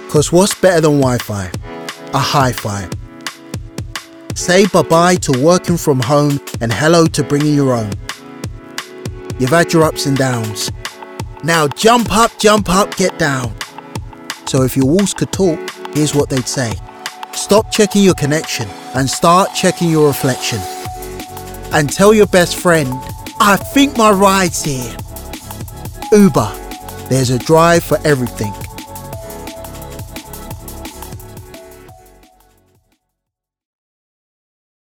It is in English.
Cause what's better than Wi-Fi? A hi-fi. Say bye-bye to working from home and hello to bringing your own. You've had your ups and downs. Now jump up, get down. So if your walls could talk, here's what they'd say. Stop checking your connection and start checking your reflection. And tell your best friend, I think my ride's here. Uber, there's a drive for everything.